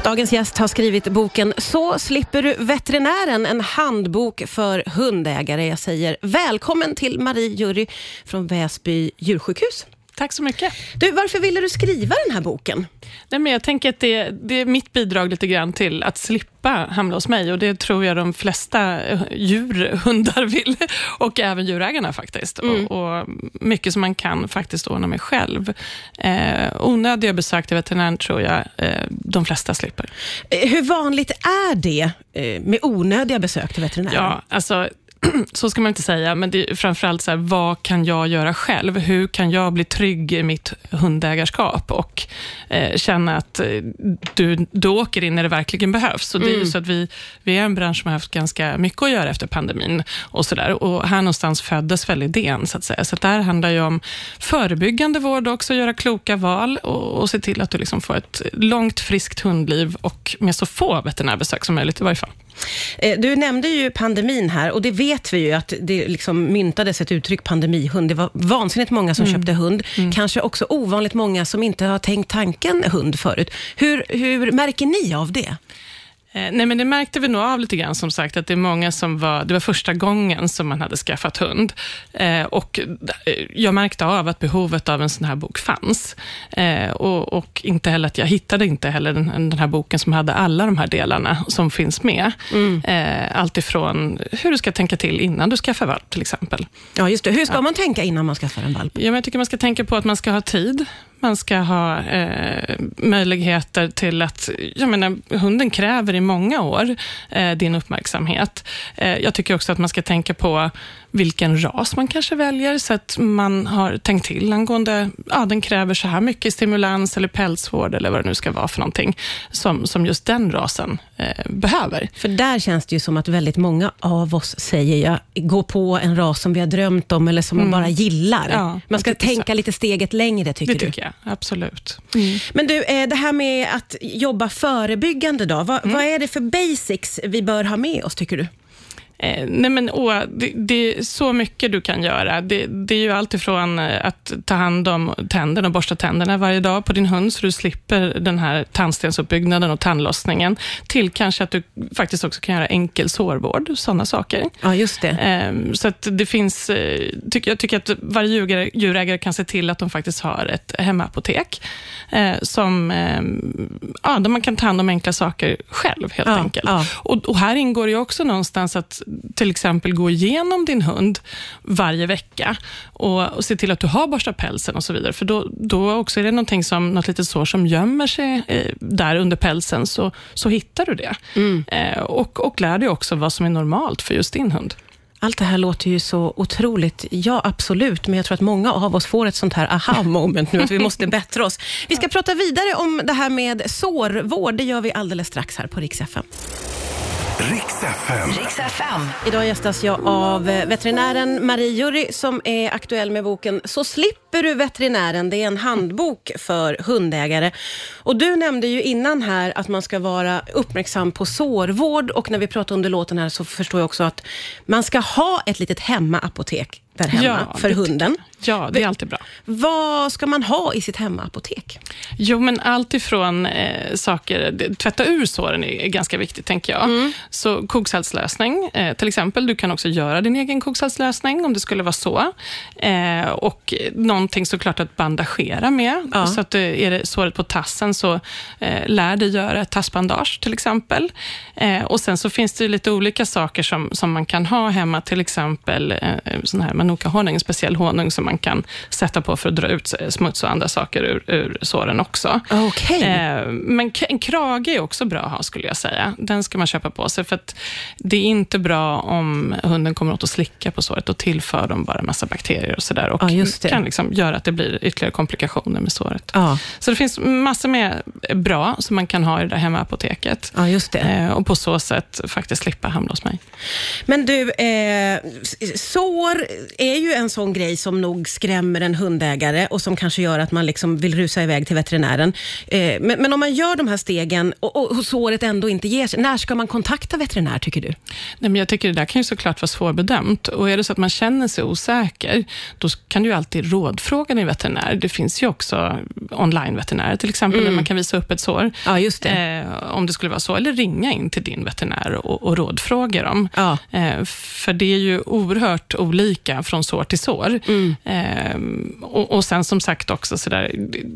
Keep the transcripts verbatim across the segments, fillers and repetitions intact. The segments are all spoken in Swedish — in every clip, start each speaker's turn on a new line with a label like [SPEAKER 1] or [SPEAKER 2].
[SPEAKER 1] Dagens gäst har skrivit boken Så slipper du veterinären, en handbok för hundägare. Jag säger välkommen till Marie Jury från Väsby djursjukhus.
[SPEAKER 2] Tack så mycket.
[SPEAKER 1] Du, varför ville du skriva den här boken?
[SPEAKER 2] Nej, men jag tänker att det, det är mitt bidrag lite grann till att slippa hamna hos mig. Och det tror jag de flesta djurhundar vill. Och även djurägarna faktiskt. Mm. Och, och mycket som man kan faktiskt ordna med själv. Eh, onödiga besök till veterinären tror jag eh, de flesta slipper.
[SPEAKER 1] Hur vanligt är det eh, med onödiga besök till veterinären?
[SPEAKER 2] Ja, alltså... Så ska man inte säga, men det är framförallt så här, vad kan jag göra själv? Hur kan jag bli trygg i mitt hundägarskap och eh, känna att eh, du, du åker in när det verkligen behövs. Så det är ju så att vi, vi är en bransch som har haft ganska mycket att göra efter pandemin och sådär. Och här någonstans föddes väl idén så att säga. Så att det här handlar ju om förebyggande vård också, göra kloka val och, och se till att du liksom får ett långt, friskt hundliv och med så få veterinärbesök som möjligt i varje fall.
[SPEAKER 1] Du nämnde ju pandemin här och det vet vi ju att det liksom myntades ett uttryck pandemihund. Det var vansinnigt många som mm. köpte hund. Mm. Kanske också ovanligt många som inte har tänkt tanken hund förut. Hur, hur märker ni av det?
[SPEAKER 2] Nej, men det märkte vi nog av lite grann som sagt att det är många som var, det var första gången som man hade skaffat hund eh, och jag märkte av att behovet av en sån här bok fanns eh, och, och inte heller att jag hittade inte heller den, den här boken som hade alla de här delarna som finns med. Mm. Eh, allt ifrån hur du ska tänka till innan du skaffar valp till exempel.
[SPEAKER 1] Ja just det, hur ska ja. man tänka innan man skaffar en valp?
[SPEAKER 2] Ja, men jag tycker man ska tänka på att man ska ha tid. Man ska ha eh, möjligheter till att, jag menar, hunden kräver i många år eh, din uppmärksamhet. Eh, jag tycker också att man ska tänka på vilken ras man kanske väljer så att man har tänkt till angående, ja den kräver så här mycket stimulans eller pälsvård eller vad det nu ska vara för någonting som, som just den rasen eh, behöver.
[SPEAKER 1] För där känns det ju som att väldigt många av oss säger jag går på en ras som vi har drömt om eller som mm. man bara gillar. Ja, man ska tänka så. Lite steget längre tycker du?
[SPEAKER 2] Det tycker jag, absolut.
[SPEAKER 1] Mm. Men du, det här med att jobba förebyggande då, vad, mm. vad är det för basics vi bör ha med oss tycker du?
[SPEAKER 2] Eh, nej men åh, det, det är så mycket du kan göra. Det, det är ju allt ifrån att ta hand om tänderna och borsta tänderna varje dag på din hund så du slipper den här tandstensuppbyggnaden och tandlossningen till kanske att du faktiskt också kan göra enkel sårvård, sådana saker.
[SPEAKER 1] Ja, just det.
[SPEAKER 2] Eh, så att det finns, eh, tycker, jag tycker att varje djurägare, djurägare kan se till att de faktiskt har ett hemmaapotek eh, som, eh, ja, där man kan ta hand om enkla saker själv helt ja, enkelt. Ja. Och, och här ingår ju också någonstans att till exempel gå igenom din hund varje vecka och, och se till att du har borstat pälsen och så vidare. För då, då också är det någonting som, något litet sår som gömmer sig eh, där under pälsen så, så hittar du det. Mm. Eh, och, och lär dig också vad som är normalt för just din hund.
[SPEAKER 1] Allt det här låter ju så otroligt. Ja, absolut. Men jag tror att många av oss får ett sånt här aha-moment nu att vi måste bättra oss. Vi ska prata vidare om det här med sårvård. Det gör vi alldeles strax här på Rix F M.
[SPEAKER 3] Rix F M.
[SPEAKER 1] Rix F M. Idag gästas jag av veterinären Marie Jury som är aktuell med boken Så slipper du veterinären. Det är en handbok för hundägare. Och du nämnde ju innan här att man ska vara uppmärksam på sårvård och när vi pratar under låten här så förstår jag också att man ska ha ett litet hemmaapotek där hemma ja, för hunden.
[SPEAKER 2] Ja, det är alltid bra.
[SPEAKER 1] Vad ska man ha i sitt hemmaapotek?
[SPEAKER 2] Jo, men allt ifrån eh, saker, det, tvätta ur såren är ganska viktigt tänker jag. Mm. Så koksaltslösning, eh, till exempel, du kan också göra din egen koksaltslösning om det skulle vara så. Eh, och någonting såklart att bandagera med. Ja. Så att är det såret på tassen så eh, lär dig göra ett tassbandage till exempel. Eh, och sen så finns det lite olika saker som, som man kan ha hemma, till exempel eh, sån här manuka-honung, en speciell honung som man kan sätta på för att dra ut smuts och andra saker ur, ur såren också.
[SPEAKER 1] Okay.
[SPEAKER 2] Eh, men en krage är också bra att ha skulle jag säga. Den ska man köpa på sig för att det är inte bra om hunden kommer åt att slicka på såret och tillför dem bara en massa bakterier och sådär och ja, kan liksom göra att det blir ytterligare komplikationer med såret. Ja. Så det finns massor med bra som man kan ha i det där hemmaapoteket.
[SPEAKER 1] Ja, just det.
[SPEAKER 2] Eh, och på så sätt faktiskt slippa hamna hos mig.
[SPEAKER 1] Men du, eh, sår är ju en sån grej som nog nog skrämmer en hundägare och som kanske gör att man liksom vill rusa iväg till veterinären. Eh, men, men om man gör de här stegen och, och, och såret ändå inte ger sig, när ska man kontakta veterinär tycker du?
[SPEAKER 2] Nej, men jag tycker det där kan ju såklart vara svårbedömt, och är det så att man känner sig osäker, då kan du ju alltid rådfråga din veterinär. Det finns ju också online-veterinärer till exempel, mm. där man kan visa upp ett sår.
[SPEAKER 1] Ja, just det.
[SPEAKER 2] Eh, om det skulle vara så, eller ringa in till din veterinär och, och rådfråga dem.
[SPEAKER 1] Ja.
[SPEAKER 2] Eh, för det är ju oerhört olika från sår till sår. Mm. Eh, och, och sen som sagt också sådär,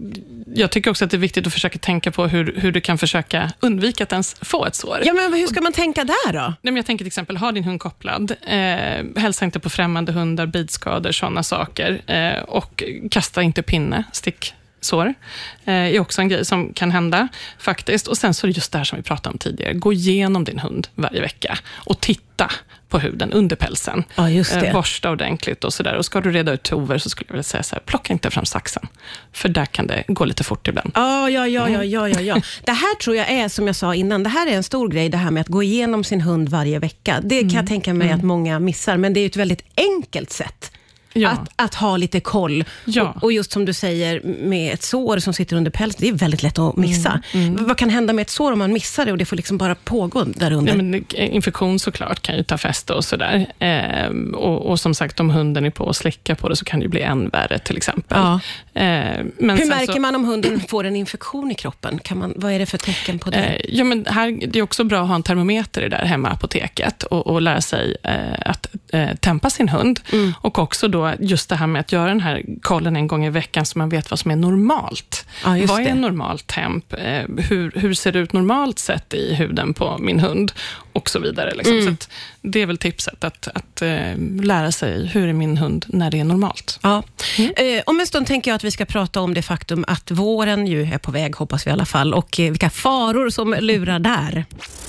[SPEAKER 2] jag tycker också att det är viktigt att försöka tänka på hur, hur du kan försöka undvika att ens få ett sår.
[SPEAKER 1] Ja, men hur ska man tänka där då?
[SPEAKER 2] Nej, men jag tänker till exempel, ha din hund kopplad, eh, hälsa inte på främmande hundar, bitskador, sådana saker, eh, och kasta inte pinne, stick sår eh, är också en grej som kan hända faktiskt. Och sen så är det just det här som vi pratade om tidigare. Gå igenom din hund varje vecka och titta på huden under pälsen.
[SPEAKER 1] Ja, just det.
[SPEAKER 2] Eh, borsta ordentligt och sådär. Och ska du reda ut tover så skulle jag vilja säga så här, plocka inte fram saxen. För där kan det gå lite fort ibland.
[SPEAKER 1] Ja, ja, ja, ja, ja, ja, ja. Det här tror jag är, som jag sa innan, det här är en stor grej, det här med att gå igenom sin hund varje vecka. Det kan mm. jag tänka mig mm. att många missar, men det är ett väldigt enkelt sätt. Ja. Att, att ha lite koll. Ja. Och, och just som du säger, med ett sår som sitter under päls, det är väldigt lätt att missa. Mm. Mm. Vad kan hända med ett sår om man missar det och det får liksom bara pågå där under?
[SPEAKER 2] Ja, men infektion såklart kan ju ta fäste och sådär. Eh, och, och som sagt, om hunden är på och slickar på det så kan det ju bli än värre till exempel. Ja. Eh, men
[SPEAKER 1] Hur märker
[SPEAKER 2] så,
[SPEAKER 1] man om hunden får en infektion i kroppen? Kan man, vad är det för tecken på det?
[SPEAKER 2] Eh, ja, men här, det är också bra att ha en termometer där hemma på apoteket och, och lära sig eh, att eh, tempa sin hund. Mm. Och också då just det här med att göra den här kollen en gång i veckan så man vet vad som är normalt. Ja, just vad är det. Normalt temp? Eh, hur, hur ser det ut normalt sett i huden på min hund? Och så vidare. Liksom. Mm. Så att det är väl tipset att, att eh, lära sig hur är min hund när det är normalt. Ja.
[SPEAKER 1] Mm. Eh, om en stund tänker jag att vi ska prata om det faktum att våren ju är på väg, hoppas vi i alla fall, och eh, vilka faror som lurar där.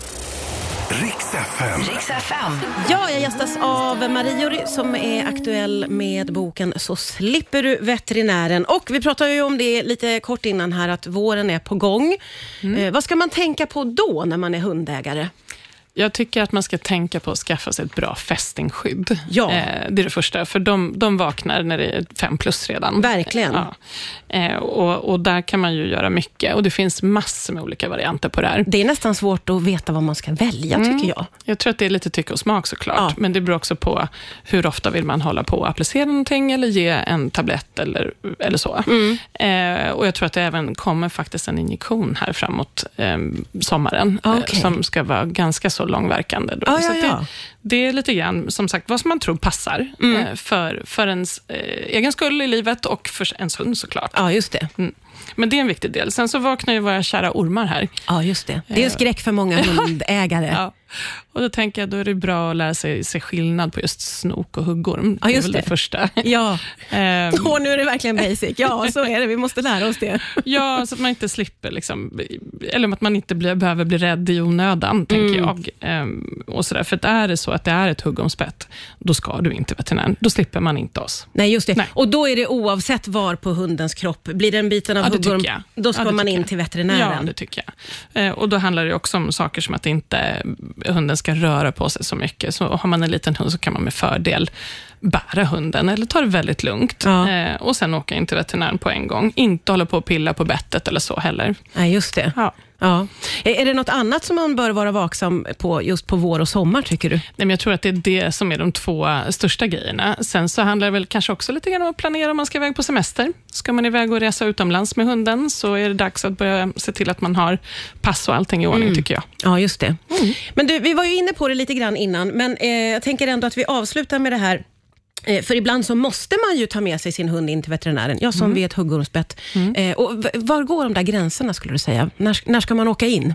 [SPEAKER 3] Riks F M.
[SPEAKER 4] Riks F M.
[SPEAKER 1] Ja, jag gästas av Marie som är aktuell med boken Så slipper du veterinären. Och vi pratade ju om det lite kort innan här, att våren är på gång. Mm. Eh, vad ska man tänka på då när man är hundägare?
[SPEAKER 2] Jag tycker att man ska tänka på att skaffa sig ett bra fästingskydd.
[SPEAKER 1] Ja.
[SPEAKER 2] Eh, det är det första, för de, de vaknar när det är fem plus redan.
[SPEAKER 1] Verkligen.
[SPEAKER 2] Ja. Eh, och, och där kan man ju göra mycket. Och det finns massor med olika varianter på det här.
[SPEAKER 1] Det är nästan svårt att veta vad man ska välja, mm. tycker jag.
[SPEAKER 2] Jag tror att det är lite tycke och smak såklart. Ja. Men det beror också på hur ofta vill man hålla på att applicera någonting eller ge en tablett eller, eller så. Mm. Eh, och jag tror att det även kommer faktiskt en injektion här framåt eh, sommaren. Okay. Eh, som ska vara ganska så långverkande. Då.
[SPEAKER 1] Ah,
[SPEAKER 2] så
[SPEAKER 1] ja, ja.
[SPEAKER 2] Det, det är lite grann, som sagt, vad som man tror passar mm. eh, för, för ens eh, egen skull i livet och för ens hund såklart.
[SPEAKER 1] Ja, just det.
[SPEAKER 2] Mm. Men det är en viktig del. Sen så vaknar ju våra kära ormar här.
[SPEAKER 1] Ja, just det. Det är skräck för många hundägare.
[SPEAKER 2] Ja. Och då tänker jag, då är det bra att lära sig se skillnad på just snok och huggorm.
[SPEAKER 1] Ja, just
[SPEAKER 2] det är väl det, det första.
[SPEAKER 1] Ja, um, och nu är det verkligen basic. Ja, så är det. Vi måste lära oss det.
[SPEAKER 2] Ja, så att man inte slipper liksom, eller att man inte blir, behöver bli rädd i onödan, tänker mm. jag. Um, och sådär. För att är det så att det är ett huggormspett, då ska du inte veterinären. Då slipper man inte oss.
[SPEAKER 1] Nej, just det.
[SPEAKER 2] Nej.
[SPEAKER 1] Och då är det oavsett var på hundens kropp. Blir det en biten av
[SPEAKER 2] ja,
[SPEAKER 1] huggorm, då ska
[SPEAKER 2] ja,
[SPEAKER 1] man in
[SPEAKER 2] jag.
[SPEAKER 1] till veterinären.
[SPEAKER 2] Ja, det tycker jag. Uh, och då handlar det också om saker som att inte hunden ska röra på sig så mycket. Så har man en liten hund så kan man med fördel bära hunden eller ta det väldigt lugnt. Ja. Eh, och sen åka in till veterinären på en gång. Inte hålla på och pilla på bettet eller så heller.
[SPEAKER 1] Nej, just det.
[SPEAKER 2] Ja.
[SPEAKER 1] Ja. Är det något annat som man bör vara vaksam på just på vår och sommar, tycker du?
[SPEAKER 2] Nej, men jag tror att det är det som är de två största grejerna. Sen så handlar det väl kanske också lite grann om att planera om man ska iväg på semester. Ska man iväg och resa utomlands med hunden så är det dags att börja se till att man har pass och allting i ordning, mm. tycker jag.
[SPEAKER 1] Ja, just det. Mm. Men du, vi var ju inne på det lite grann innan, men eh, jag tänker ändå att vi avslutar med det här. För ibland så måste man ju ta med sig sin hund in till veterinären. Ja, som mm. vid ett huggormsbett. Mm. Eh, och var går de där gränserna, skulle du säga? När, när ska man åka in?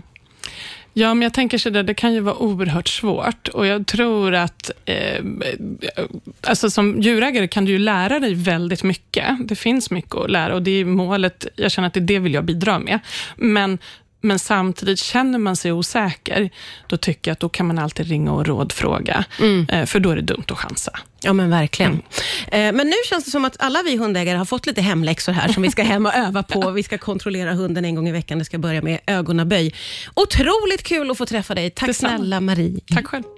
[SPEAKER 2] Ja, men jag tänker så där, det kan ju vara oerhört svårt. Och jag tror att eh, alltså som djurägare kan du ju lära dig väldigt mycket. Det finns mycket att lära och det är målet, jag känner att det, det vill jag bidra med. Men Men samtidigt känner man sig osäker, då tycker jag att då kan man alltid ringa och rådfråga. Mm. För då är det dumt att chansa.
[SPEAKER 1] Ja, men verkligen. Mm. Men nu känns det som att alla vi hundägare har fått lite hemläxor här som vi ska hem och öva på. Vi ska kontrollera hunden en gång i veckan. Det ska börja med ögonaböj. Otroligt kul att få träffa dig. Tack snälla, Marie.
[SPEAKER 2] Tack själv.